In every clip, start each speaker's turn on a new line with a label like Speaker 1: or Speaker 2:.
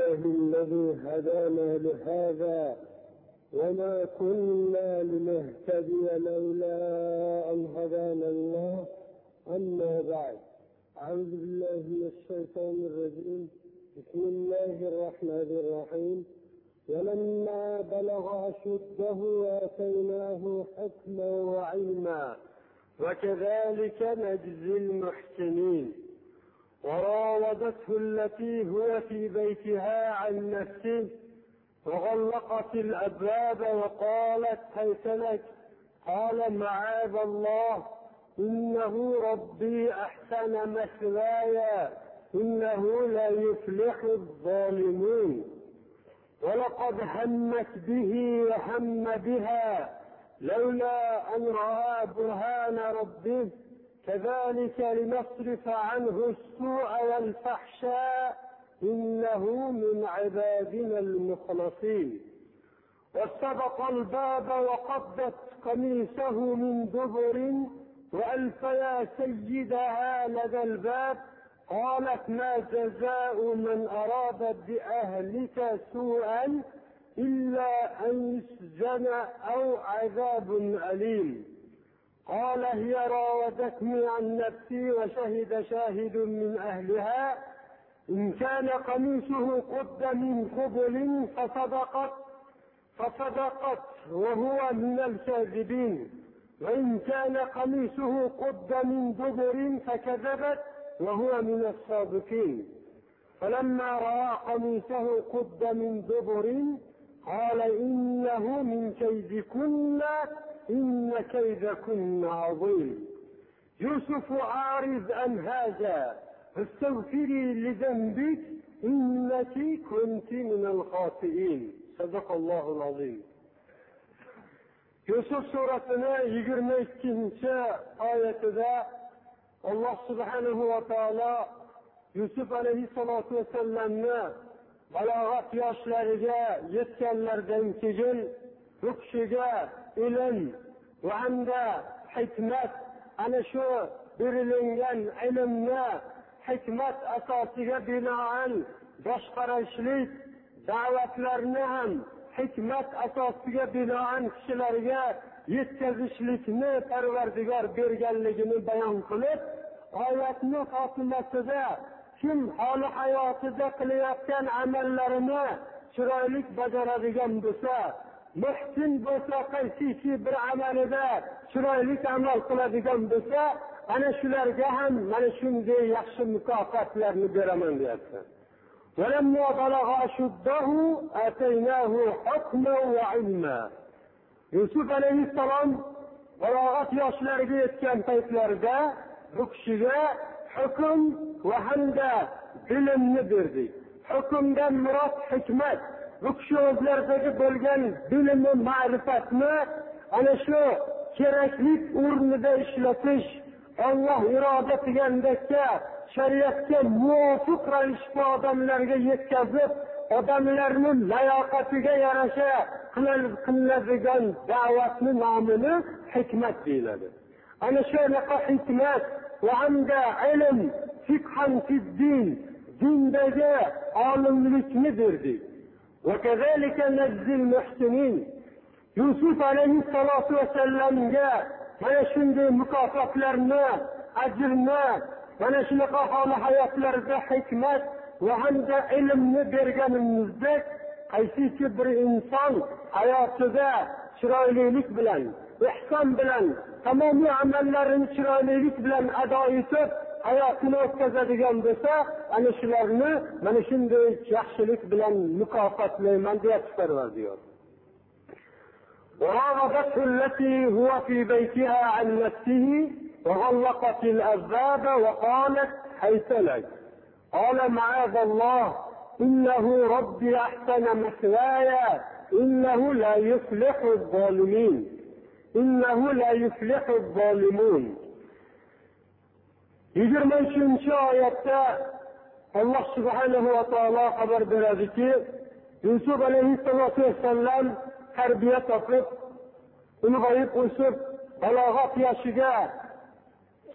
Speaker 1: لله الذي هدانا لهذا وما كنا لنهتدي لولا أن هدانا الله. أما بعد، أعوذ بالله من الشيطان الرجيم. بسم الله الرحمن الرحيم. ولما بلغ أشده آتيناه حكما وعلما وكذلك نجزي المحسنين. وراودته التي هو في بيتها عن نفسه وغلقت الأبواب وقالت هيت لك. قال معاذ الله إنه ربي أحسن مثواي إنه لا يفلح الظالمون. ولقد همت به وهم بها لولا أن رأى برهان ربه كذلك لنصرف عنه السوء والفحشاء إنه من عبادنا المخلصين. واستبق الباب وقضت قميصه من دبر وألف يا سيدها لدى الباب. قالت ما جزاء من أراد بأهلك سوءا إلا أن يسجن أو عذاب أليم. قال هي راودتني عن نفسي وشهد شاهد من أهلها إن كان قميصه قد من قبل فصدقت وهو من الكاذبين وإن كان قميصه قد من دبر فكذبت وهو من الصادقين. فلما رأى قميصه قد من دبر قال إنه من كيدكن إن كيدكن عظيم. يوسف أعرض عن هذا فاستغفري لذنبك إنك كنت من الخاطئين. صدق الله العظيم. Yusuf suratına 22. ayetinde Allah subhanahu ve teala Yusuf aleyhissalatu vesselam'ni balog'at yoshlariga yetganlardan keyin bu kishiga ilm va hamda hikmat, ana shu berilingan ilmni hikmat asosiga binoan boshqarishlik da'vatlarni ham hikmat asosiga binoan kishilarga yetkazishlikni Parvardigor berganligini bayon qilib, oyatni xotimasida kim holi hayotida qilayotgan amallarini chiroyli bajaradigan bo'lsa, muhsin bo'lsa, qaysiki bir amalida chiroyli amal qiladigan bo'lsa, ana shularga ham mana shunday yaxshi mukofotlarni beraman deyapti. ولما بلغ أشده آتيناه حكما وعلما. Yusuf aleyhissalom balog'at yoshlariga yetgan paytlarida bu kishiga hukm va hamda bilimni berdik. Hukmdan murod hikmat. Bu kishi o'zlaridagi bo'lgan bilimni, ma'rifatni ana shu kerakli o'rnida ishlatish, Allah iroda qilgandekka shariatga muvofiq ravishda odamlarga yetkazib, odamlarning layoqatiga yarasha qiladigan da'vatni nomini hikmat deyiladi. Ana shunaqa hikmat va hamda ilm, fiqhan fid-din, dindagi olimlikni berdik. Va kazalika najzil muhsinin. Yusuf alayhissalatu vasallamga mana shunday mukofotlarni, ajrni, mana shunaqa holi hayotlarida hikmat va hamda ilmni berganimizdek, qaysiki bir inson hayotida chiroylilik bilan, ihson bilan, tamomiy amallarini chiroylilik bilan ado etib hayotini o'tkazadigan bo'lsa, ana shularni mana shunday yaxshilik bilan mukofotlayman deyapti Parvardigor. وراودته التي هو في بيتها عن نفسه وغلقت الأبواب وقالت هيت لك. قال معاذ الله إنه ربي أحسن مثواي إنه لا يفلح الظالمين. إنه لا يفلح الظالمون. 23. oyatda Allah subhanahu wa ta'ala xabar beradiki, Yusuf aleyhissalatu vesselam tarbiya topib, ulg'ayib o'sib, balog'at yoshiga,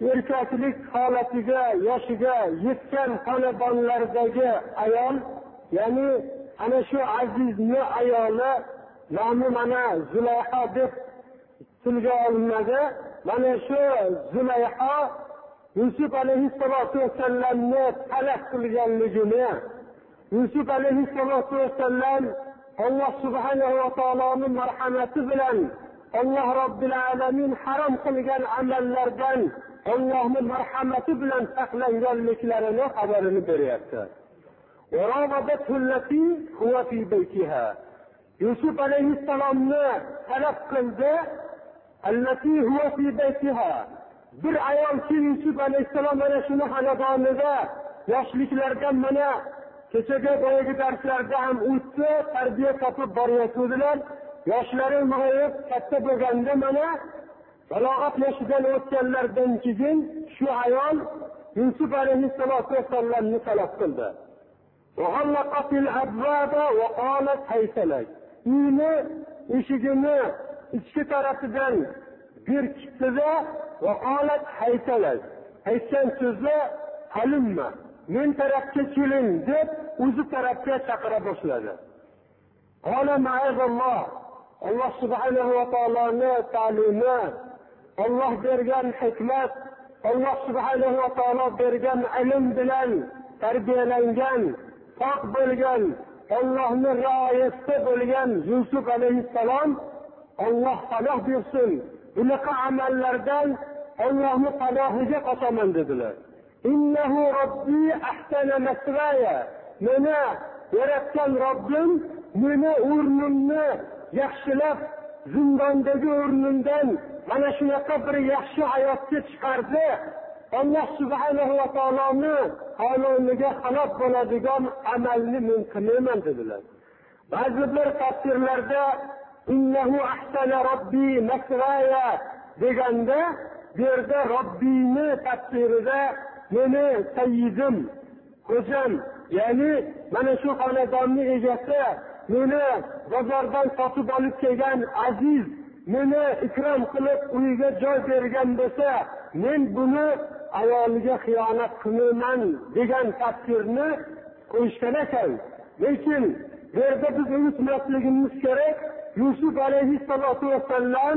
Speaker 1: erkaklik holatiga, yoshiga yetgan xonadonlardagi ayol ya'ni ana shu azizning ayoli nomi mana Zulayho deb tilga olinadi. Mana shu Zulayho Yusuf alayhissalatu vassalamni talab qilganligini, Yusuf alayhissalatu vassalam Allah subhanahu va taoloning marhamati bilan Allah Robbil alamin harom qilgan amallardan Allohning marhamati bilan saqlanganliklarini xabarini beryapti. وراودته التي هو في بيتها. Yusuf alayhissalomni talab qildi. التي هو في بيتها. Bir ayolki Yusuf alayhissalom mana shuni xonadonida yoshliklardan mana kechaga boyagi darslarda ham o'tdi, tarbiya topib boryotgandilar. Yoshlari ulg'ayib katta bo'lganda mana balog'at yoshidan o'tganlardan keyin shu ayol Yusuf alayhissalatu vassalamni talab qildi. وغلقت الأبواب وقالت هيت لك. Uyni eshigini ichki tarafidan berkitdi va qolat haytalak. Aytgan so'zi halimma, men tarafga keling deb o'zi tarafga chaqira boshladi. Qala ma'azalloh. Alloh subhanahu va taoloning ta'limi, Alloh bergan hikmat, Alloh subhanahu va taolo bergan ilm bilan tarbiyalangan, pok bo'lgan, Allohning rioyasida bo'lgan Yusuf alayhissalom Alloh panoh bersin. Bunaqa amallardan Allohning panohiga qochaman dedilar. Innahu robbi ahsana masvaya. Meni yaratgan Robbim meni o'rnimni yaxshilab zindondagi o'rnimdan mana shunaqa bir yaxshi hayotga chiqardi. Alloh subhanahu va taoloni qonuniga xilof bo'ladigan amalni men qilmayman dedilar. Ba'zi bir tafsirlarda innahu ahsana robbi masvaya deganda bu yerda Robbini tafsirida meni sayyidim, xo'jam, ya'ni mana shu xonadonning egasi, meni bozordan sotib olib kelgan aziz, meni ikrom qilib uyiga joy bergan bo'lsa, men buni ayoliga xiyonat qilmayman degan tafsirni qo'yishgan ekan. Lekin bu yerda biz unutmasligimiz kerak, Yusuf alayhissalatu vassalam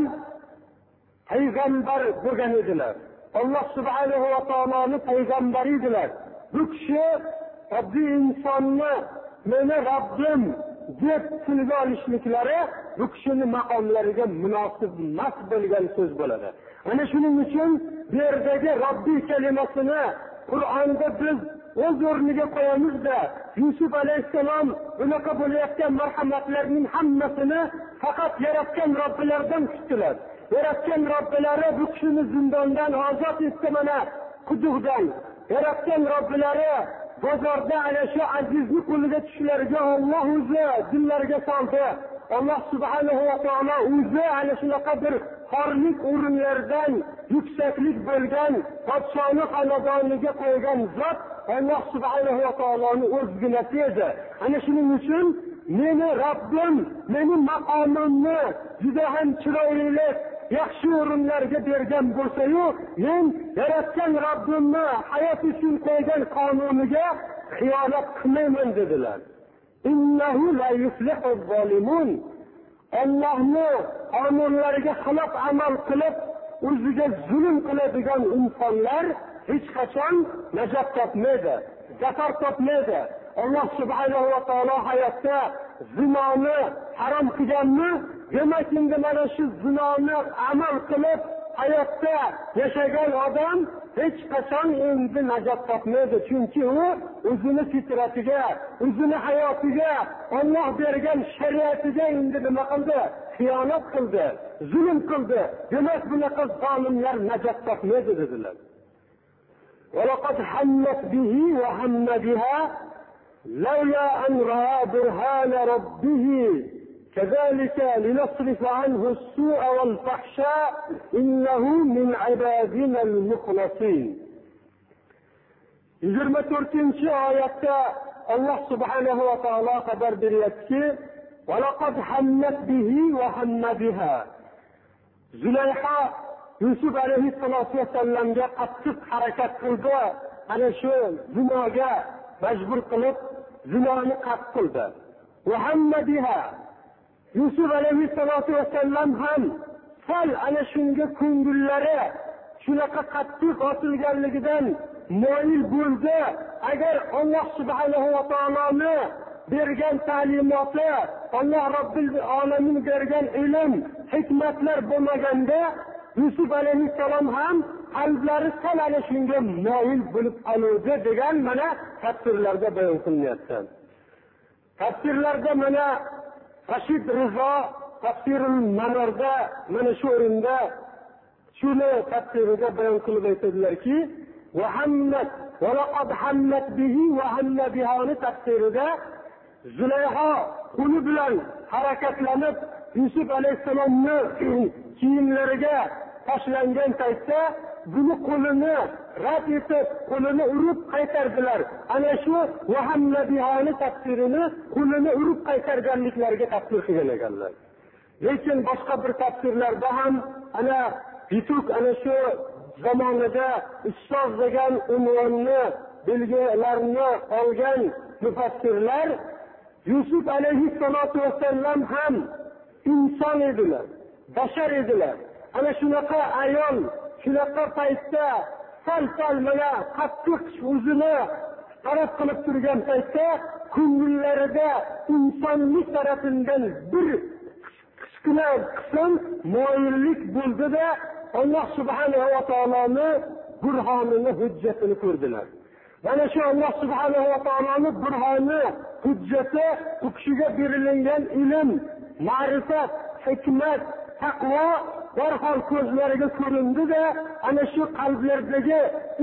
Speaker 1: payg'ambar bo'lgan edilar. Alloh subhanahu va taoloning payg'ambari edilar. Bu kishi oddiy insonni meni Robbim deb tilga olishliklari bu kishining maqomlariga munosib emas bo'lgan so'z bo'ladi. Ana shuning uchun bu yerdagi Robbiy kalimasini Qur'onda biz o'z o'rniga qo'yamizda, Yusuf alayhissalom bunaqa bo'layotgan marhamatlarning hammasini faqat yaratgan Robbilaridan kutdilar. Yaratgan Robbilari bu kishini zindondan ozod etdi, mana quduqdan. Yaratgan Robbilari bozorda ana shu azizni qo'liga tushishlariga Alloh o'zi dillariga soldi. Alloh subhanahu va taolo o'zi ana shunaqa bir xorlik o'rinlardan yuksaklik bo'lgan podshohning xonadoniga qo'ygan zot Alloh subhanahu va taoloning o'zginasi edi. Ana shuning uchun meni Robbim meni maqomimni juda ham chiroyli yaxshi o'rinlarga bergan bo'lsa-yu, men yaratgan Robbimni hayot uchun qo'ygan qonuniga xiyonat qilmayman dedilar. Innahu la yuflihu zolimun. Allohning qonunlariga xilof amal qilib, o'ziga zulm qiladigan insonlar hech qachon najot topmaydi, zafar topmaydi. Alloh subhanahu va taolo hayotda zinoni harom qilganmi? Demak, endi mana shu zinoni amal qilib hayotda yashagan odam hech qachon endi najot topmaydi. Chunki u o'zini fitratiga, o'zini hayotiga, Alloh bergan shariatiga endi nima qildi? Xiyonat qildi, zulm qildi. Demak, bunaqa zolimlar najot topmaydi dedilar. وَلَقَدْ حَمَّتْ بِهِ وَهَمَّ بِهَا لَوْلَا أَنْ رَأَى بُرْهَانَ رَبِّهِ كَذَلِكَ لِنَصْرِفَ عَنْهُ السُّوءَ وَالْفَحْشَاءَ إِنَّهُ مِنْ عِبَادِنَا الْمُخْلَصِينَ. 24-oyatda Alloh subhanahu va taolo xabar beryaptiki, وَلَقَدْ حَمَّتْ بِهِ وَهَمَّ بِهَا. Zulayho Yusuf alayhissalatu vassalamga qattiq harakat qildi. Ana shu zinoga majbur qilib, zinoni qasd qildi. Va hamma biha. Yusuf alayhissalatu vassallam ham sal ana shunga ko'ngillari shunaqa qattiq osilganligidan moyil bo'ldi. Agar Alloh subhanahu va taoloni bergan ta'limoti, Alloh Robbil alamin bergan ilm, hikmatlar bo'lmaganda Yusuf alayhissalom ham qalblari sal ana shunga moyil bo'lib qoldi degan mana tafsirlarda bayon qilinyapti. Tafsirlarda mana Rashid Rizo tafsirul Manarda mana shu o'rinda shuni tafsirida bayon qilib aytadilarki, va hammat va laqad hammat bihi va hamma bihani tafsirida Zulayho qo'li bilan harakatlanib Yusuf alayhissalomni kiyimlariga tashlangan paytda buni qo'lini rad etib, qo'lini urib qaytardilar. Ana shu va hamma bihani tafsirini qo'lini urib qaytarganliklariga tafsir qilgan ekanlar. Lekin boshqa bir tafsirlarda ham ana bituk ana shu zamonida ustoz degan unvonni belgilarini olgan mufassirlar Yusuf alayhissalatu vassallam ham inson edilar, bashar edilar. Ana shunaqa ayol shunaqa paytda sal mana qattiq o'zini taraf qilib turgan paytda ko'ngillarida insonlik tarafidan bir kichkina qism moyillik bo'ldida Alloh subhanahu va taoloni burhonini, hujjatini ko'rdilar. Mana shu Alloh subhanahu va taoloni burhoni, hujjati u kishiga berilgan ilm, ma'rifat, hikmat, taqvo darhol ko'zlariga ko'rindi-da, ana shu qalblardagi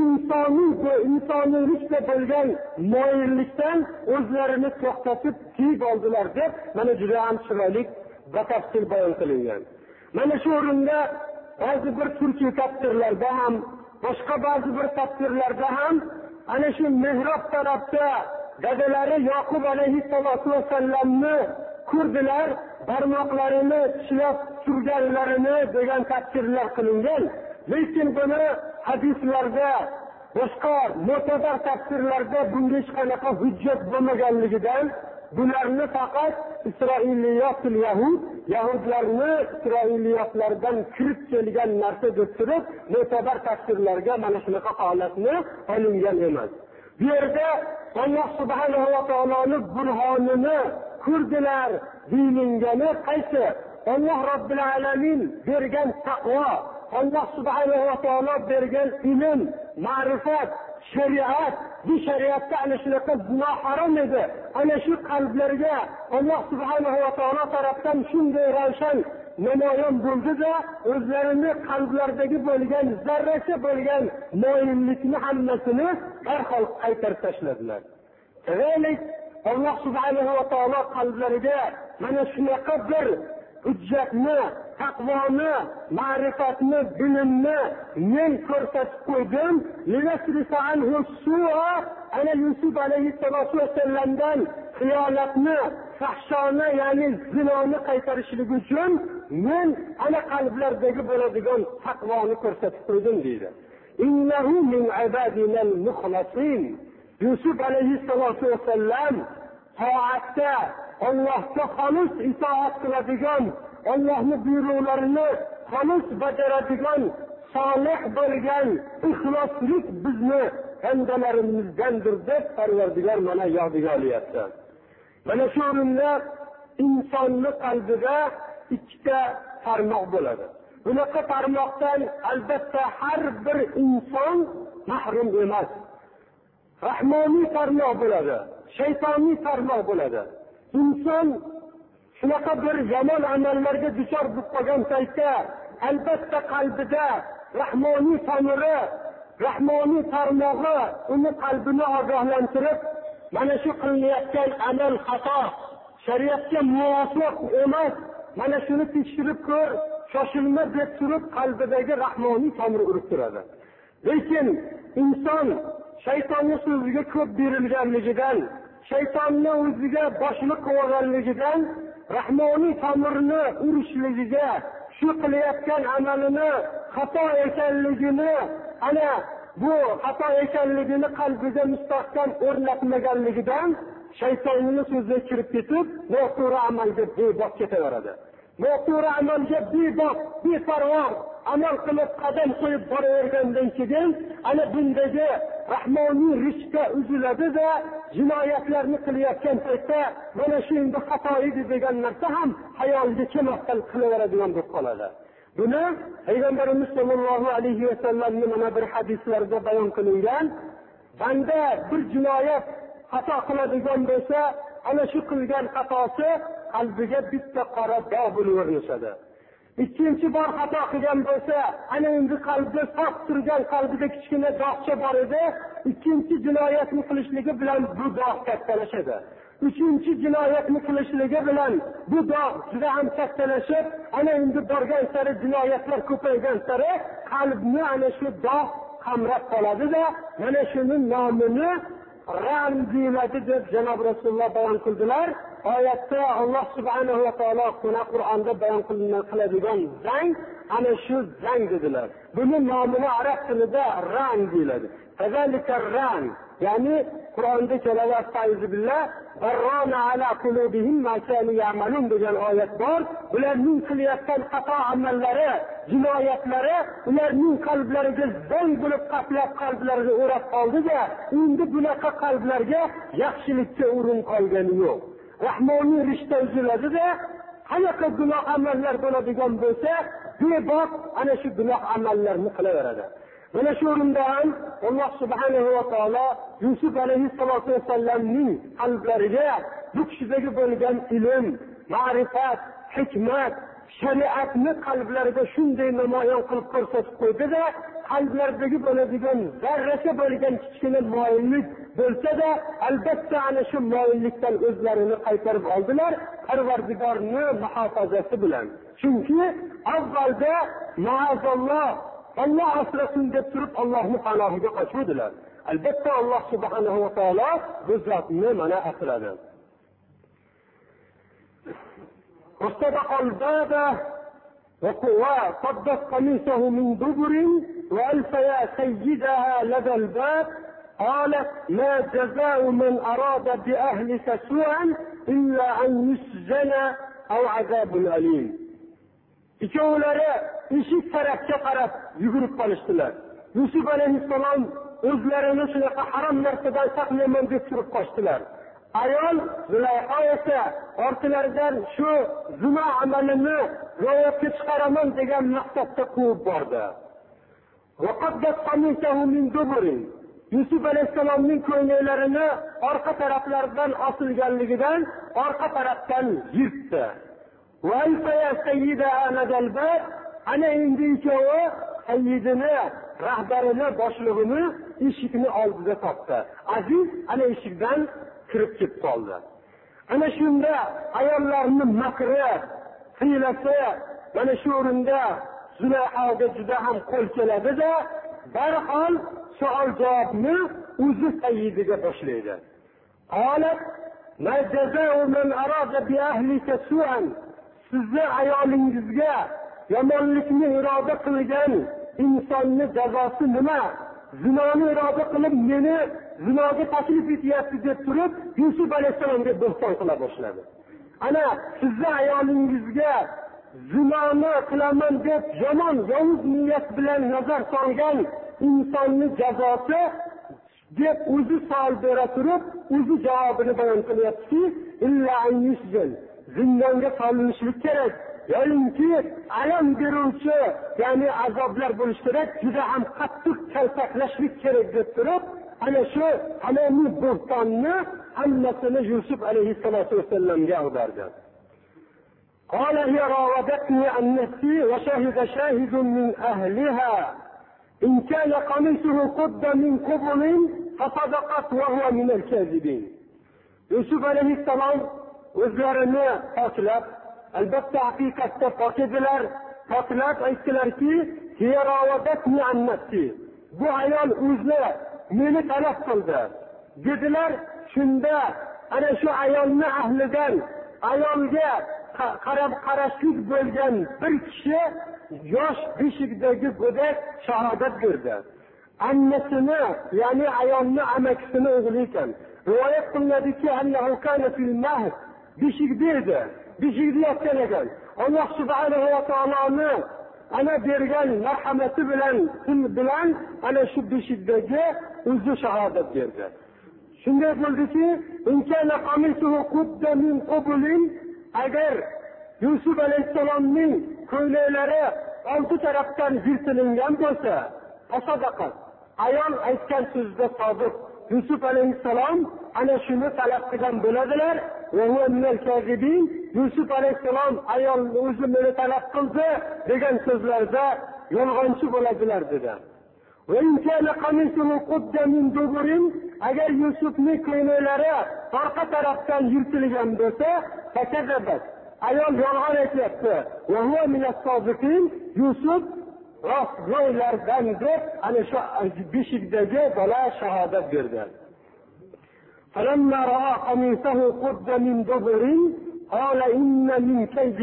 Speaker 1: insoniylikda bo'lgan moyillikdan o'zlarini to'xtatib tiyib oldilar deb mana juda ham chiroyli batafsil bayon qilingan. Mana shu o'rinda ba'zi bir turkiy tafsirlarda ham, boshqa ba'zi bir tafsirlarda ham ana shu mehrob tarafda dadalari Yoqub alayhissalatu vassallamni ko'rdilar, barmoqlarini tishlab turganlarini degan tafsirlar qilingan. Lekin buni hadislarda, boshqa mo'tabar tafsirlarda bunga hech qanaqa hujjat bo'lmaganligidan bularni faqat Isroiliyotul Yahud, Yahudlarni Isroiliyotlardan kirib kelgan narsa deb turib, mo'tabar tafsirlarga mana shunaqa holatni olingan emas. Bu yerda Alloh subhanahu va taoloning burhonini ko'rdilar deyilgani qaysi? Alloh Robbil alamin bergan taqvo, Alloh subhanahu va taolo bergan ilm, ma'rifat, shariat, bu shariatda ana shunaqa gunoh harom edi. Ana shu qalblarga Alloh subhanahu va taolo tarafdan shunday ravshan namoyon bo'ldi-da, o'zlarini qalblaridagi bo'lgan zarracha bo'lgan moyillikni hammasini darhol qaytarib tashladilar. Demak, Alloh subhanahu va taolo qalblariga mana shunaqa bir hujjatni, taqvoni, ma'rifatni, bilimni men ko'rsatib qo'ydim. Ana Yusuf alayhissalatu vassallamdan xiyonatni, fahshoni, ya'ni zinoni qaytarishlik uchun men ana qalblardagi bo'ladigan taqvoni ko'rsatib qo'ydim deydi. Innahu min ibadinal mukhlasin. Yusuf alayhissalatu vassallam toatda Allohga xolis itoat qiladigan, Allohning buyruqlarini xolis bajaradigan, solih bo'lgan, ixloslik bizni bandalarimizdandir deb Parvardigor mana yodiga olyapti. Mana shu o'rinda insonning qalbida ikkita tarmoq bo'ladi. Bunaqa tarmoqdan albatta har bir inson mahrum emas. Rahmoniy tarmoq bo'ladi, shaytoniy tarmoq bo'ladi. İnson shunaqa bir yomon amallarga duchor bo'lib qolgan paytda albatta qalbida rahmoniy tomiri, rahmoniy tarmog'i uni qalbini ogohlantirib, mana shu qilinayotgan amal xato, shariatga muvofiq emas, mana shuni tekshirib ko'r, shoshilma deb turib qalbidagi rahmoniy tomiri urib turadi. Lekin inson shaytonning so'ziga ko'p berilganligidan, shaytonni o'ziga boshliq qilganligidan rahmoniy tomirni urishligiga, shu qilayotgan amalini xato ekanligini, ana bu xato ekanligini qalbiga mustahkam o'rnatmaganligidan shaytonning so'ziga kirib ketib, noto'g'ri amalga bebok ketaveradi. Noto'g'ri amalga bebok, beparvo amal qilib qadam qo'yib boravergandan keyin ana bundagi rahmoniy rishqa uziladi-da, jinoyatlarni qilayotgan paytda mana shu endi xato edi degan narsa ham xayoliga kelmasdan qilaveradigan bo'lib qoladi. Buni Payg'ambarimiz sollallohu alayhi vasallamning mana bir hadislarida bayon qilingan, banda bir jinoyat xato qiladigan bo'lsa, ana shu qilgan xatosi qalbiga bitta qora dog' bo'lib o'rnashadi. Ikkinchi bor xato qilgan bo'lsa, ana endi qalbida sof turgan qalbida kichkina dog'cha bor edi, ikkinchi jinoyatni qilishligi bilan bu dog' kattalashadi. Uchinchi jinoyatni qilishligi bilan bu dog' juda ham kattalashib, ana endi borgan sari jinoyatlar ko'paygan sari qalbni ana shu dog' qamrab qoladi-da, mana shuning nomini ran deyiladi deb Janob Rasululloh bayon qildilar. Oyatda Alloh subhanahu va taolo Qur'onda bayon qiladigan zang ana shu zang dedilar. Buni nomini arab tilida ran deyiladi. Kazalika ran, ya'ni Qur'onda keladi astagfirullah, barrona ala qulubihim ma kanu ya'malun degan oyat bor. Ularning qilayotgan xato amallari, jinoyatlari ularning qalblariga zang bo'lib qaplab qalblariga o'rab qoldi-da, endi bunaqa qalblarga yaxshilikka o'rin qolgani yo'q. Rahmoniy rishta uziladi-da, qanaqa gunoh amallar bo'ladigan bo'lsa, bebok ana shu gunoh amallarni qilaveradi. Mana shu o'rinda ham Alloh subhanahu va taolo Yusuf alayhissalatu vasallamning qalblariga bu kishidagi bo'lgan ilm, ma'rifat, hikmat, shariatni qalblarida shunday namoyon qilib ko'rsatib qo'ydi-da, qalblaridagi bo'ladigan zarracha bo'lgan kichkina moyillik bo'lsa-da, albatta ana shu moyillikdan o'zlarini qaytarib oldilar Parvardigorning muhofazasi bilan. Chunki avvalda ma'azalloh Allah asrasin deb turib Allohning panohiga qochdilar. Albatta Alloh subhanahu va taolo bu zotni mana asradi. واستبق الباب وقدت قميصه من دبر وألف يا سيدها لدى الباب قالت ما جزاء من أراد بأهلك سوءا إلا أن يسجن أو عذاب أليم. İkevlere eshik tarafga qarab yugurib qolishdilar. Yusuf alayhissalom o'zlarini shunaqa harom narsadan saqlayman deb turib qochdilar. Ayol Zulayho esa ortilaridan shu zino amalini ro'yobga chiqaraman degan maqsadda quvib bordi. Vaqaddat qamisahu min dubur. Yusuf alayhissalomning ko'ylaklarini orqa taraflaridan osilganligidan orqa tarafdan yirtdi. Va alfaya sayyidaha nadal bab, ana endi ikkovi sayyidini, rahbarini, boshlig'ini eshikni oldida topdi. Aziz ana eshikdan kirib ketib qoldi. Ana shunda ayollarning makri, hiylasi mana shu o'rinda Zulayhoga juda ham qo'l keladi-da, darhol savol javobni o'zi sayyidiga boshlaydi. Qolat ma jaza'u man arada bi ahlika su'an. Sizni ayolingizga yomonlikni iroda qilgan insonni jazosi nima? Zinoni iroda qilib meni zinoga taklif etyapti deb turib Yusuf alayhissalomga bo'xton qila boshladi. Ana sizni ayolingizga zinoni qilaman deb yomon yovuz niyat bilan nazar solgan insonni jazosi deb o'zi savol bera turib o'zi javobini bayon qilyapti. Illa an yusjal, zindonga solinishlik kerak. Yo'inki alam beruvchi, ya'ni azoblar bo'lishi kerak, juda ham qattiq kaltaklashlik kerak deb turib, ana shu tamomiy bo'xtonni hammasini Yusuf alayhissalatu vasallamga ag'dardi. قال هي راودتني عن نفسي وشهد شاهد من أهلها إن كان قميصه قد من قبل فصدقت وهو من الكاذبين. Yusuf alayhissalom o'zlarini poklab, albatta haqiqatda pok edilar, poklab aytdilarki, bu ayol o'zi meni talab qildi dedilar. Shunda ana shu ayolni ahlidan ayolga qarashlik bo'lgan bir kishi yosh beshikdagi go'dak shahodat berdi. Annasini, ya'ni ayolni amakisini o'g'li ekan. rivoyat qilinadiki, annahu kana fil mahd, beshikda edi, beshikda yotgan ekan. Alloh subhanahu va taoloni ana bergan marhamati bilan ana shu beshikdagi o'zi shahodat berdi. Shunday bo'ldiki, inkana qamisuhu qudda min qablin, agar Yusuf alayhisalomning ko'ylaklari oldi tarafdan yirtilingan bo'lsa, tasadaqa, ayol aytgan so'zda sodiq. Yusuf alayhisalom ana shuni talab qilgan bo'ladilar. Va huwa minal kazibin. Yusuf alayhisalom ayol o'zi meni talab qildi degan so'zlarda yolg'onchi bo'ladilar dedi. Va in kana qamisuhu qudda min duburin, agar Yusufning ko'ylaklari orqa tarafdan yirtilgan bo'lsa, fakazabat, ayol yolg'on aytyapti. Va huwa minas sodiqin. Yusuf rostgo'ylardan deb ana shu beshikdagi bola shahodat berdi. فلما رأى قميصه قد من دبر قال إنه من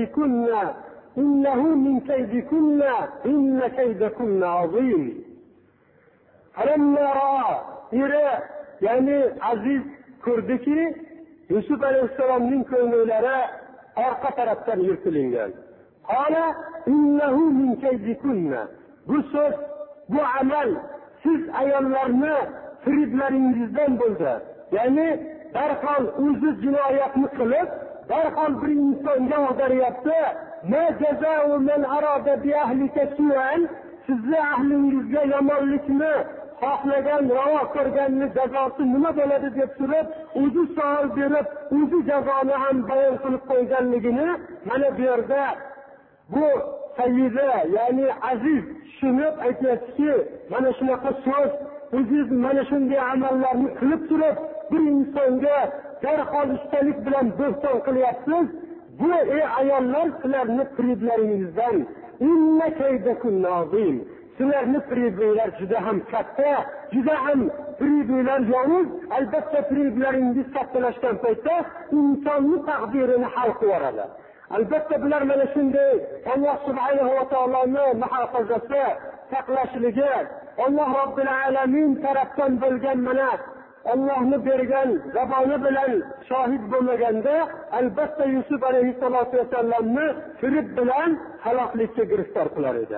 Speaker 1: كيدكن إن كيدكن عظيم. فلما رأى يعني عزيز كردكي Yusuf alayhissalomning ko'ngillari orqa tarafdan yirtilingan. Qala innahu min kaydikunna. Bu so'z, bu amal siz ayollarni firiblaringizdan bo'ldi. Ya'ni darhol o'zi jinoyatni qilib, darhol bir insonga o'daryapti. Ma jazaa'u man arada bi ahlika su'an, sizni ahlingizga yomonlikni xohlagan, ravo ko'rganni jazosi nima bo'ladi deb so'rab, o'zi savol berib, o'zi jazoni ham bayon qilib qo'yganligini mana bu yerda bu sayyida, ya'ni aziz tushunib aytyaptiki, mana shunaqa so'z, o'ziz mana shunday amallarni qilib turib, bir insonga darhol ustalik bilan bo'xton qilyapsiz. Bu ayollar sizlarni firiblaringizdan. Inna kaydakunna azim. Sizlarni firiblar juda ham katta, juda ham firiblar yovuz. Albatta firiblaringiz kattalashgan paytda insonni taqdirini hal qilib yuboradi. Albatta bular mana shunday Alloh subhanahu va taoloning muhofazasi, saqlashligi, Alloh robbil alamin tarafdan bo'lgan mana Allohning bergan zaboni bilan shohid bo'lmaganda albatta Yusuf alayhissalatu vasallamni firib bilan haloklikka giriftor qilar edi.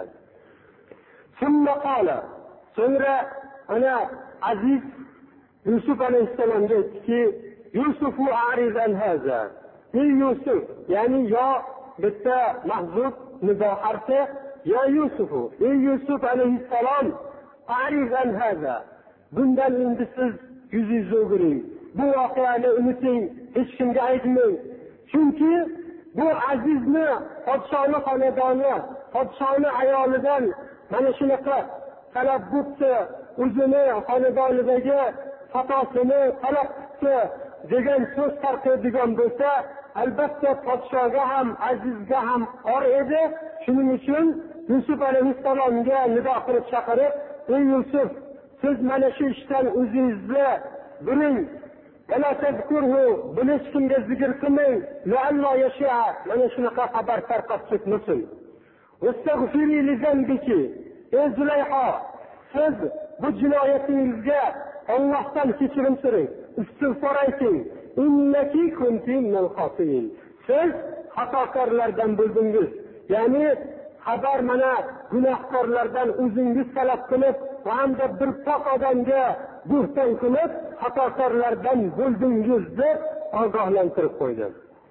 Speaker 1: So'ngra ana aziz Yusuf alayhissalomga aytdiki, Yusufu a'ridan haza. Ey Yusuf, ya'ni yo bitta mahzuf nido harfi, ya Yusufu, ey Yusuf alayhissalom, a'ridan haza. Bundan endi siz yuzingizni o'giring. Bu voqeani unuting, hech kimga aytmang. Chunki bu azizni podshoning xonadoni, podshoning ayolidan mana shunaqa talab bo'ldi, o'zini xonadonidagi fatosini talab qildi degan so'z tarqaydigan bo'lsa, albatta podshoga ham, azizga ham or edi. Shuning uchun Yusuf alayhissalomga nido qilib chaqirib, ey Yusuf, siz mana shu ishdan o'zingizni biling. Bala tadkurhu, buni hech kimga zikr qilmang. La'alla yasha, mana shunaqa xabar tarqab ketmasin. Vastaghfiri li zanbiki. Ey Zulayho, siz bu jinoyatingizga Allohdan kechirim so'rang, istig'for ayting. Innaki kunti minal xosiin. Siz xatokorlardan bo'ldingiz. Ya'ni xabar mana gunohkorlardan o'zingiz talab qilib, hamda bir pok odamga bo'xton qilib, xatokorlardan bo'ldingiz deb ogohlantirib qo'ydi.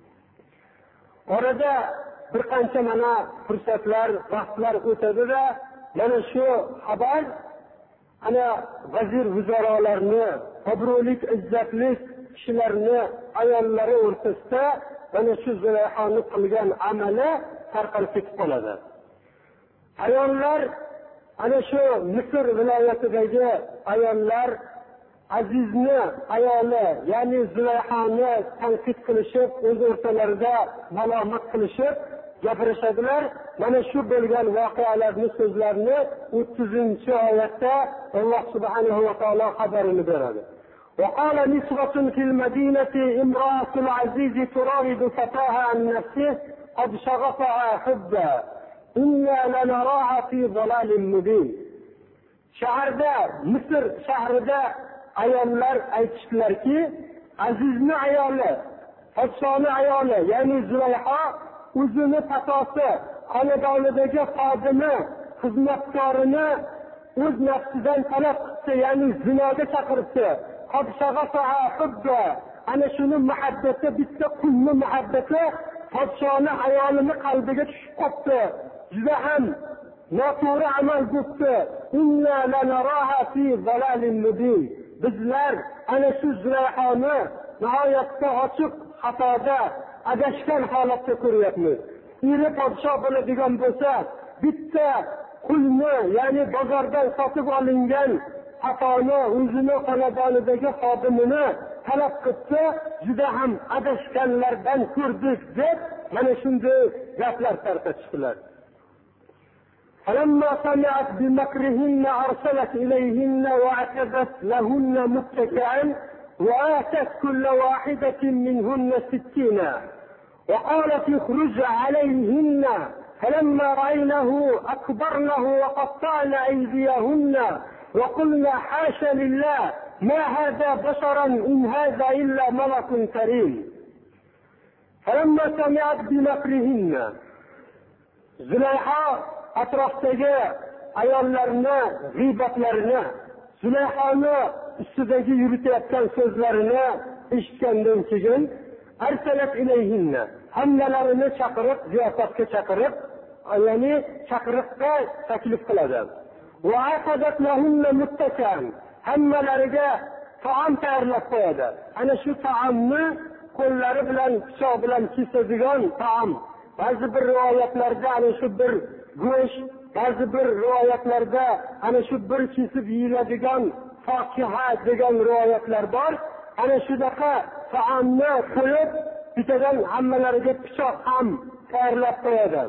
Speaker 1: Orada bir qancha mana fursatlar, vaqtlar o'tadi-da, mana shu xabar ana vazir vuzarolarni, obro'lik, izzatli kishilarni ayollari o'rtasida mana shu Zulayhoni qilgan amali tarqalib ketib qoladi. Ayollar ana shu Misr viloyatidagi ayollar azizni ayoli, ya'ni Zulayhoni tanqid qilishib, o'z o'rtalarida malomat qilishib gapirishadilar. Mana shu bo'lgan voqealarni, so'zlarni 30-oyatda Alloh subhanahu va taolo xabarini beradi. وقال نسوة في المدينة امرأة العزيز تراود فتاها عن نفسه قد شغفها حبا إنا لنراها في ضلال مبين. Shaharda, Misr shahrida ayollar aytishdilarki, Azizning ayoli, podshoning ayoli, ya'ni Zulayho o'zini patosi, xonadonidagi xodimi, xizmatkorini o'z nafsidan talab qilsa, ya'ni zinoga chaqiribdi. Ana shuni muhabbati, bitta qulni muhabbati podshoning ayolini qalbiga tushib qopti. Juda ham noto'g'ri amal qilibdi. Inna lanaraha fi zalalin mubin. Bizlar ana shu Zulayhoni nihoyatda ochiq xatoda, adashgan holatda ko'ryapmiz. Eri podsho bo'ladigan bo'lsa, bitta qulni, ya'ni bozordan sotib olingan xatoni o'zini xonadonidagi xodimini talab qilsa, juda ham adashganlardan ko'rdik deb mana shunday gaplar tarqatishdilar. فلما سمعت بمكرهن أرسلت إليهن وأعتدت لهن متكئا وآتت كل واحدة منهن سكينا وقالت اخرج عليهن فلما رأينه أكبرنه وقطعن أيديهن وقلنا حاشا لله ما هذا بشرا إن هذا إلا ملك كريم. فلما سمعت بمكرهن Zulayho atrofdagi ayollarni g'iybatlarini, Zulayhoni ustidagi yuritayotgan so'zlarini eshitgandan keyin arsalat ilayhinna, hammalarini chaqirib, ziyofatga chaqirib, ya'ni chaqiriqqa taklif qiladi. Va aqadat lahunna muttakan, hammalariga taom tayyorlab qo'yadi. Ana shu taomni qo'llari bilan, pichoq bilan kesadigan taom. Ba'zi bir rivoyatlarda ana shu bir go'sht, ba'zi bir rivoyatlarda ana shu bir kesib yeyiladigan fokiha degan rivoyatlar bor. Ana shunaqa taomni qo'yib, bitadan hammalariga pichoq ham tayyorlab qo'yadi.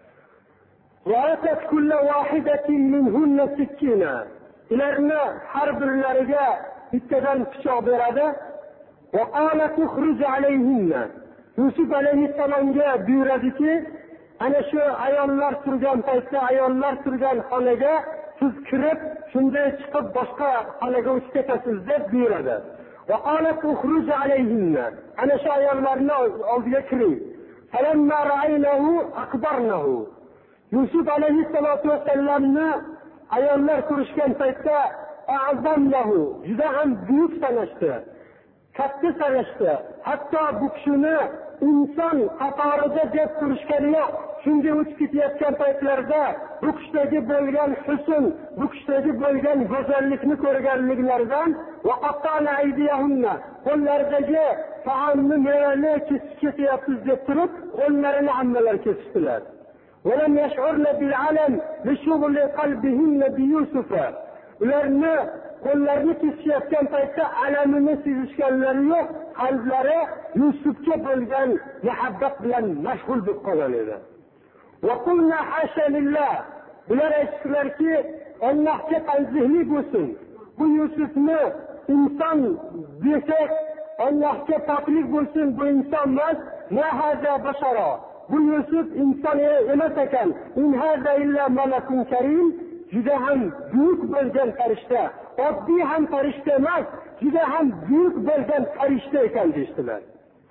Speaker 1: وَأَتَتْ كُلَّ وَاحِدَةٍ مِنْهُنَّ سِكِّينًا. Ularni har birlariga bittadan pichoq beradi. وَقَالَتْ اخْرُجْ عَلَيْهِنَّ. Yusuf alayhissalomga buyuradiki, ana shu ayollar turgan paytda, ayollar turgan xonaga siz kirib, shunday chiqib boshqa xonaga o'tib ketasiz deb buyuradi. وَقَالَتْ اخْرُجْ عَلَيْهِنَّ. Ana shu ayollarni oldiga kiring. فَلَمَّا رَأَيْنَهُ أَكْبَرْنَهُ. Yusuf alayhissalatu vassalamni ayollar ko'rishgan paytda a'zamlahu, juda ham buyuk sanashdi, katta sanashdi. Hatto bu kishini inson qatorida deb ko'rishgani yo'q. Shunga o'tib ketayotgan paytlarda bu kishdagi bo'lgan husn, bu kishdagi bo'lgan go'zallikni ko'rganliklaridan vaqattana aydiyahunna, qo'llaridagi taomni mevali kesib ketyapsiz deb turib, qo'llarini hammalar kesishdilar. ولم يشعرن بالعلم لشغل قلبهن بيوسف. ularni qo'llarini kesishayotgan paytda alamini sezishganlari yo'q, qalblari Yusufga bo'lgan muhabbat bilan mashg'ul bo'lib qolgan edi. وَقُلْنَا حَاشَا لِلَّهِ. Ular aytdilarki, Allohga tanzihlik bo'lsin. Bu Yusufni inson desak, Allohga poklik bo'lsin, bu inson emas. Ma haza bashara. Bu Yusuf inson emas ekan. In haza illa malakun karim. Juda ham buyuk bo'lgan farishta. Oddiy ham farishta emas, juda ham buyuk bo'lgan farishta ekan deydilar.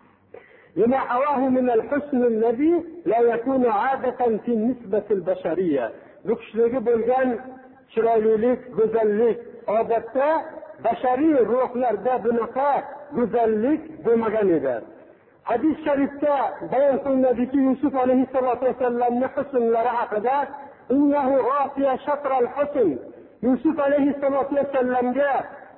Speaker 1: لما حواه من الحسن الذي لا يكون عادة في النسبة البشرية. Bu kishdagi bo'lgan chiroylilik, go'zallik odatda bashariy ruhlarda bunaqa go'zallik bo'lmagan edi. Hadis sharifda bayon qilinadiki, Yusuf alayhissalatu vasallamning husnlari haqida, innahu ghafiya shatr al-husn. Yusuf alayhissalatu vasallamga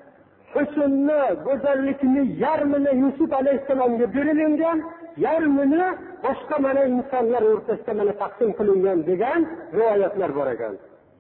Speaker 1: husnni, go'zallikni yarmini Yusuf alayhissalomga berilgan, yarmini boshqa mana insonlar o'rtasida mana taqsim qilingan degan rivoyatlar bor ekan.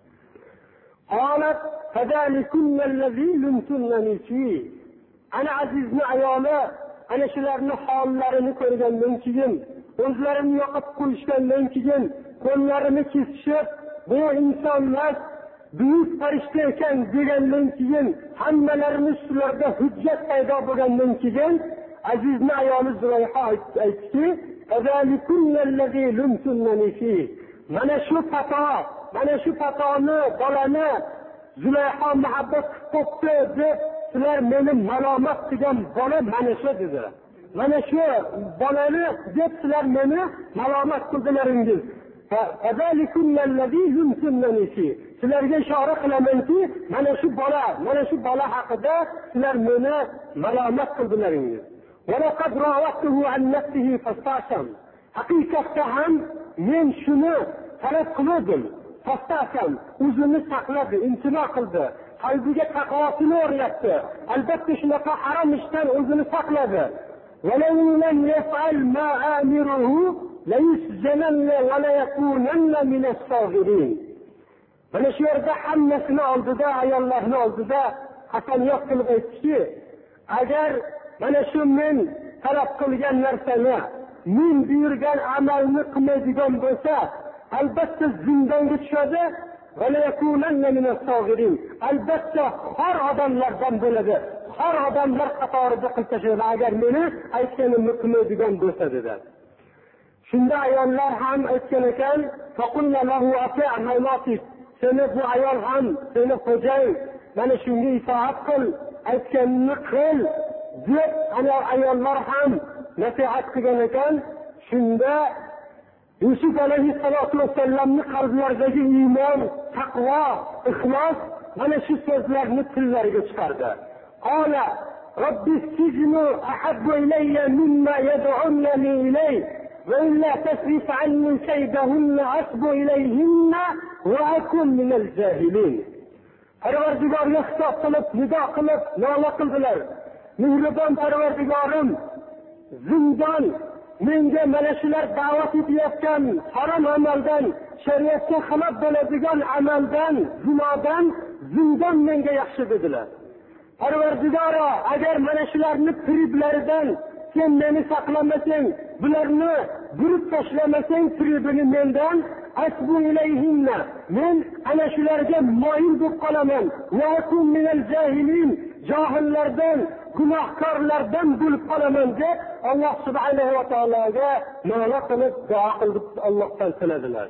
Speaker 1: Qalat fadalikunna allazi lumtunni fi. Ana azizning ayoli ana shularning hollarini ko'rgandan keyin, o'zlarini yoqib qo'yishgandan keyin, qo'llarini kesishib, bu insonlar buyuk farishta ekan degandan keyin, hammalarini ularga hujjat paydo bo'lgandan keyin, azizning ayoli Zulayho aytdiki, "Fazalikunnallazi lumtunni fi." Mana shu patoni bolani Zulayho muhabbat qilibdi deb sizlar meni malomat qilgan bola mana shu dedi. Mana shu bolani deb sizlar meni malomat qildilaringiz. Sizlarga ishora qilamanki, mana shu bola haqida sizlar meni malomat qildilaringiz. وَلَقَدْ رَاوَدتُّهُ عَنْ نَفْسِهِ فَاسْتَعْصَمَ. Haqiqatda ham men shuni talab qildim. Fastasam, o'zini saqladi, imtino qildi. Qalbiga taqvosini o'rnatdi. Albatta shunaqa harom ishdan o'zini saqladi. وَلَوْ لَمْ يَفْعَلْ مَا آمِرُهُ لَيُسْجَنَنَّ وَلَيَكُونَنَّ مِنَ الصَّاغِرِينَ. Mana shu yerda hammasini oldida, ayollarning oldida qasamyod qilib aytdiki, agar mana shu men talab qilgan narsani, men buyurgan amalni qilmaydigan bo'lsa, albatta zindonga tushadi. Albatta xor odamlardan bo'ladi. Xor odamlar qatorida qilib tashlaydi agar meni aytganimni qilmaydigan bo'lsa dedi. Shunda ayollar ham aytgan ekan, seni bu ayol ham seni xo'jang, mana shunga itoat qil, aytganini qil deb ayollar ham nasihat qilgan ekan. Shunda Yusuf alayhissalatu vassalamning qalblaridagi iymon, taqvo, ixlos mana shu so'zlarni tillariga chiqardi. Qala robbi sijnu ahabbu ilayya mimma yad'unani ilay va illa tasrif anni kaydahunna asbu ilayhinna wa akun min al-jahilin. Parvardigorga xitob qilib, nido qilib, nola qildilar. Mehribon Parvardigorim, zindon menga mana shular da'vat etayotgan harom amaldan, shariatga xilof bo'ladigan amaldan, zinodan zindon menga yaxshi dedilar. Parvardigoro, agar mana shularni triblaridan sen meni saqlamasang, bularni burib tashlamasang tribini mendan, asbu ilayhinna, men ana shularga moyil bo'lib qolaman. Va akum minal jahilin, johillardan, gunohkorlardan bo'lib qolaman deb Alloh subhanahu va taologa nola qilib duo qilib Allohdan tiladilar.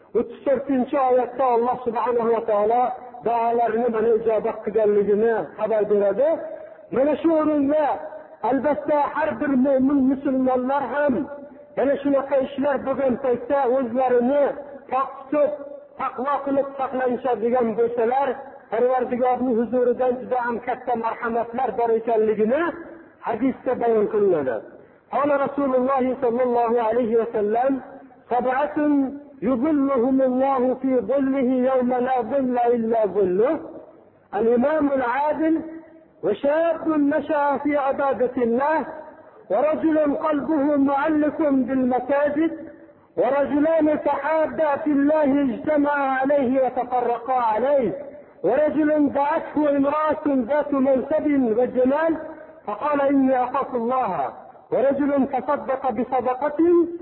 Speaker 1: 34-oyatda Alloh subhanahu va taolo duolarini mana ijobat qilganligini xabar beradi. Mana shu o'rinda albatta har bir mu'min musulmonlar ham mana shunaqa ishlar bo'lgan paytda o'zlarini pok tutib, taqvo qilib saqlanishadigan bo'lsalar, Parvardigorning huzuridan juda ham katta marhamatlar bor ekanligini hadisda bayon qilinadi. Qala Rasululloh sallallohu alayhi va sallam, sab'atun yuzilluhumullohu fi zillihi yawma la zilla illa zilluh, al-imam al-adil wa shabun nasha'a fi ibadatillah wa rajulun qalbuhu mu'allaqun bil masajid wa rajulan tahabba fillahi ijtama'a alayhi wa tafarraqa alayhi ورجل دعته امرأة ذات منصب وجمال فقال إني أخاف الله ورجل تصدق بصدقة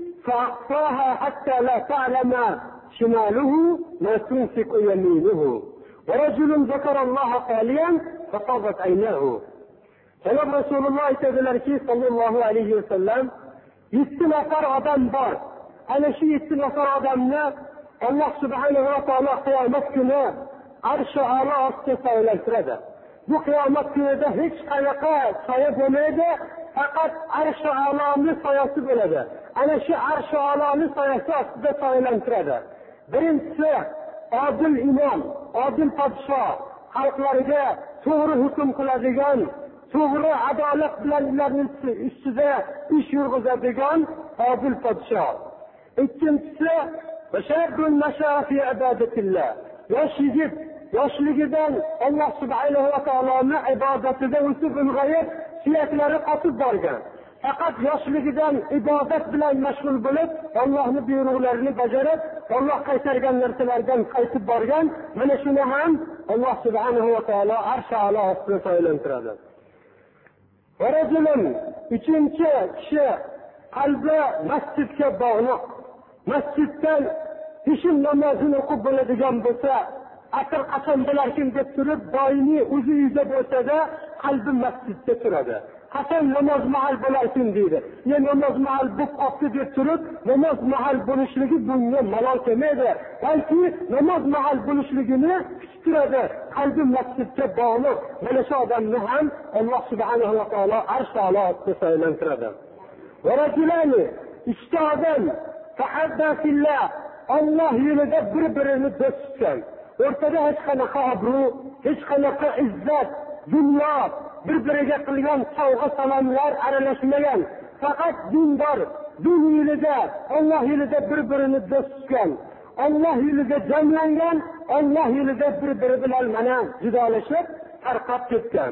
Speaker 1: فأخفاها حتى لا تعلم شماله ما تنفق يمينه ورجل ذكر الله خاليا فطابت عيناه. جناب رسول الله صلى الله عليه وسلم يستنفر adam var. Ana shu yettinafar odamni Alloh subhanahu va taolo qiyomat kuni arsh-i a'lo ostida saylantiradi. Bu qiyomat kunida hech qanaqa soya bo'lmaydi, faqat arsh-i a'loning soyasi bo'ladi. Ana shu arsh-i a'loning soyasi ostida saylantiradi. Birinchisi odil imom, odil podshoh, xalqlariga to'g'ri hukm qiladigan, to'g'ri adolat bilan ularning ustida ish yurg'izadigan odil podshoh. Ikkinchisi bashabun nasha'a fi ibadatillah. Yosh yigit yoshligidan Alloh subhanahu va taoloning ibodatida o'sib ulg'ayib, suyaklari qotib borgan. Faqat yoshligidan ibodat bilan mashg'ul bo'lib, Allohning buyruqlarini bajarib, Alloh qaytargan narsalardan qaytib borgan. Mana shuni ham Alloh subhanahu va taolo arsh-i a'lo ostida saylantiradi. Va rajulun, uchinchi kishi qalbi masjidga bog'liq. Masjiddan peshin namozini o'qib bo'ladigan bo'lsa, asr qachon bo'larkin deb turib, doimiy o'zi uyda bo'lsa-da, qalbi masjidda turadi. qachon namoz mahal bo'larsin deydi. Namoz mahal bu qopti deb turib, namoz mahal bo'lishligi bunga malol kelmaydi. Balki namoz mahal bo'lishligini kuchtiradi. Qalbi masjidga bog'liq. Mana shu odamni ham Alloh subhanahu va taolo arsh a'lo ostida aylantiradi. Va rajulani ikkita odam tahaddasillah Alloh yo'lida bir-birini do'st tutgan. O'rtada hech qanaqa obro', hech qanaqa izzat, dunyo, bir-biriga qilgan sovg'a salomlar aralashmagan. Faqat dindor, din yo'lida, Alloh yo'lida bir-birini do'st tutgan. Alloh yo'lida jamlangan, Alloh yo'lida bir-biri bilan mana jidolashib, tarqab ketgan.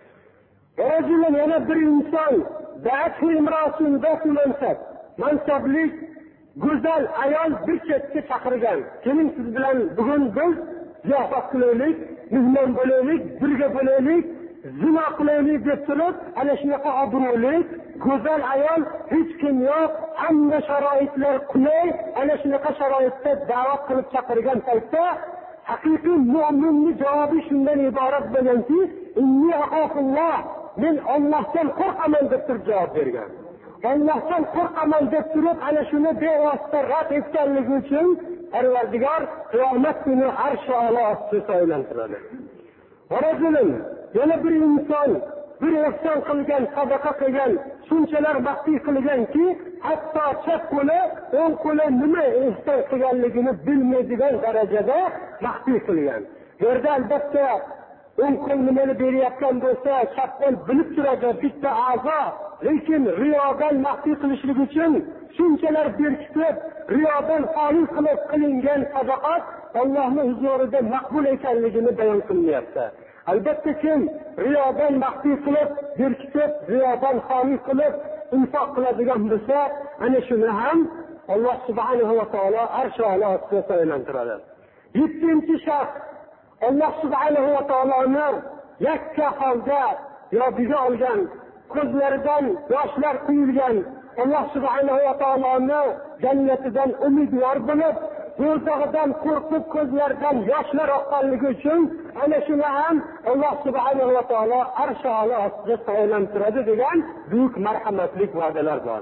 Speaker 1: Rajulun yana bir inson, da'athu imra'atun zatu mansab, mansablik go'zal ayol bir chetga chaqirgan. Keling siz bilan bugun biz ziyofat qilaylik, mehmon bo'laylik, birga bo'laylik, zino qilaylik deb turib, ana shunaqa obro'li, go'zal ayol, hech kim yo'q, hamma sharoitlar qulay, ana shunaqa sharoitda da'vat qilib chaqirgan paytda haqiqiy mu'minning javobi shundan iborat bo'lganki, inni aqofulloh, men Allohdan qo'rqaman deb turib javob bergan. Allohdan qo'rqaman deb turib, ana shuni bevosita rad etganligi uchun Parvardigor qiyomat kuni arsh a'lo ostida aylantiradi. Rajulun, yana bir inson bir ihson qilgan, sadaqa qilgan, shunchalar baxtli qilganki, hatto chap qo'li, o'ng qo'li nima ihson qilganligini bilmaydigan darajada baxtli qilgan. Bu yerda albatta o'ng qo'l nimani berayotgan bo'lsa, chap qo'l bilib turadi, bitta a'zo. Lekin riyodan maxfiy qilishlik uchun shunchalar berkitib, riyodan xoli qilib qilingan sadaqat Allohning huzurida maqbul ekanligini bayon qilyapti. Albatta kim riyodan maxfiy qilib, berkitib, riyodan xoli qilib infoq qiladigan bo'lsa, ana shuni ham Alloh subhanahu va taolo arsh a'lo ostida aylantiradi. 7-shaxs Alloh subhanahu va taoloni yakka holda yodiga olgan, ko'zlaridan yoshlar quyilgan, Alloh subhanahu va taoloni jannatidan umidvor bo'lib, do'zaxdan qo'rqib ko'zlaridan yoshlar oqqanligi uchun ana shuni ham Alloh subhanahu va taolo arsh a'lo ostida aylantiradi degan buyuk marhamatlik va'dalar bor.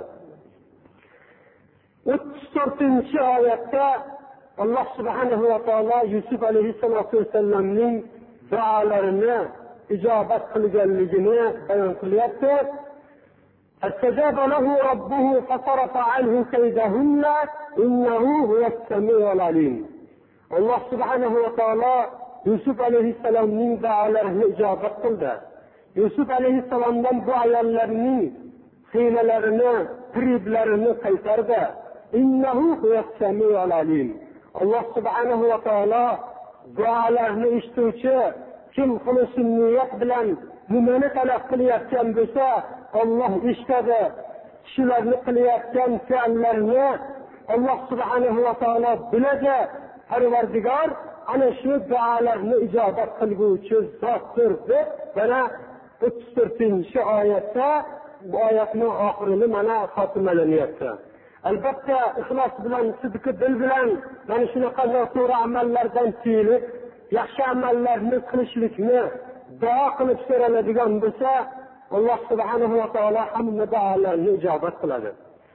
Speaker 1: 34-oyatda Alloh subhanahu va taolo Yusuf alayhissalomning duolarini ijobat qilganligini bayon qilyapti. فاستجاب له ربه فصرف عنه كيدهن إنه هو السميع العليم. Alloh subhanahu va taolo Yusuf alayhissalomning duolarini ijobat qildi. Yusuf alayhissalomdan bu ayollarning hiylalarini, firiblarini qaytardi. Innahu huwas samiul alim. Alloh subhanahu va taolo duolarini eshituvchi, kim xulus niyat bilan nimani talab qilayotgan bo'lsa, Alloh eshitadi. Kishilarni qilayotgan fi'llarni Alloh subhanahu va taolo biladi. Parvardigor ana shu duolarni ijobat qilguvchi zotdir deb mana 34-oyatda bu oyatning oxirini mana xotimalanyapti. Albatta ixlos bilan, sidqi dil bilan mana shunaqa noto'g'ri amallardan tiyilib, yaxshi amallarni qilishlikni duo qilib so'raladigan bo'lsa, Alloh subhanahu va taolo hamma duolarni ijobat qiladi.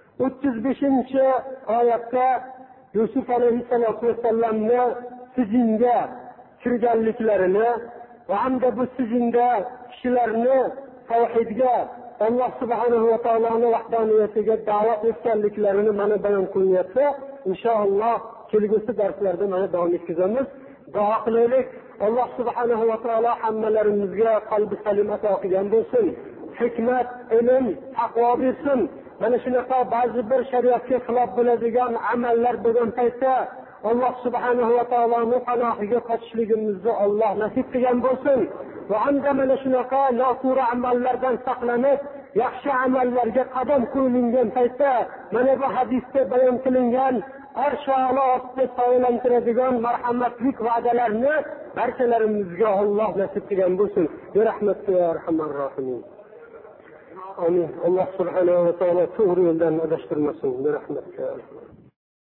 Speaker 1: 35-oyatda Yusuf alayhissalomni sijinga kirganliklarini va hamda bu sijinda kishilarni tavhidga, Alloh subhanahu va taoloning vahdaniyatiga da'vat etganliklarini mana bayon qilyapti. Inshaalloh kelgusi darslarda mana davom etkazamiz. Duo qilaylik. Alloh subhanahu va taolo hammalarimizga qalbi salim ato qilgan bo'lsin. Hikmat, ilm, taqvo bersin. Mana shunaqa ba'zi bir shariatga xilof bo'ladigan amallar bo'lgan paytda Alloh subhanahu va taoloning panohiga qochishligimizni Alloh nasib qilgan bo'lsin. Va hamda mana shunaqa noto'g'ri amallardan saqlanib, yaxshi amallarga qadam qo'yilgan paytda mana bu hadisda bayon qilingan arsh a'lo ostida aylantiradigan marhamatlik va'dalarni barchalarimizga Alloh nasib qilgan bo'lsin. Bi rahmatika ya arhamar rohimin. Amin. Alloh subhanahu va taolo to'g'ri yo'ldan adashtirmasin. Bi rahmatika.